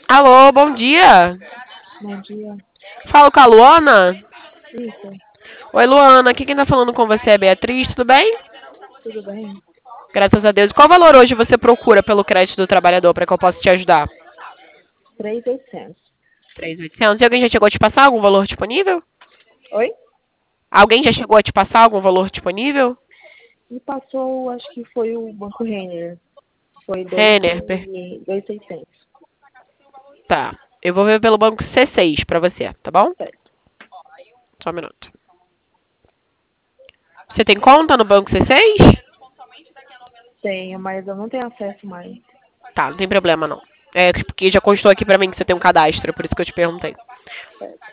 Alô, bom dia. Bom dia. Falo com a Luana. Isso, Oi, Luana. Aqui quem tá falando com você é a Beatriz, tudo bem? tudo bem? Graças a Deus. Qual valor hoje você procura pelo crédito do trabalhador para que eu possa te ajudar? 3.800. 3.800. E alguém já chegou a te passar algum valor disponível? Oi? Alguém já chegou a te passar algum valor disponível? Me passou, acho que foi o Banco Renner. Foi Renner, 2.600. tá. Eu vou ver pelo banco C6 pra você, tá bom? Certo. Só um minuto. Você tem conta no banco C6? Tenho, mas eu não tenho acesso mais. Tá, não tem problema não. É porque já constou aqui pra mim que você tem um cadastro, por isso que eu te perguntei. Certo.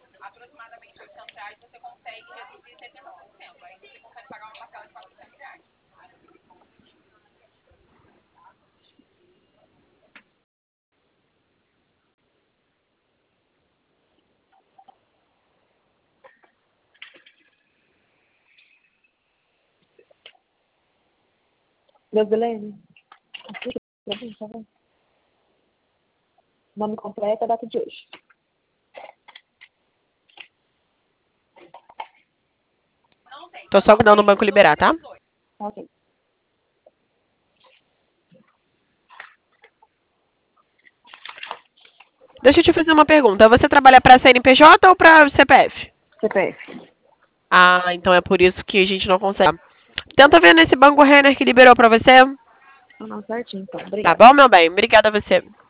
Brasilene? Aqui, tá bom? Nome completo, a data de hoje. Tô só cuidando o banco liberar, tá? Ok. Deixa eu te fazer uma pergunta. Você trabalha pra CNPJ ou pra CPF? CPF. Ah, então é por isso que a gente não consegue. Tenta ver nesse banco Renner que liberou pra você. Ah, não, certinho, então. Tá Obrigada. bom, meu bem? Obrigada a você.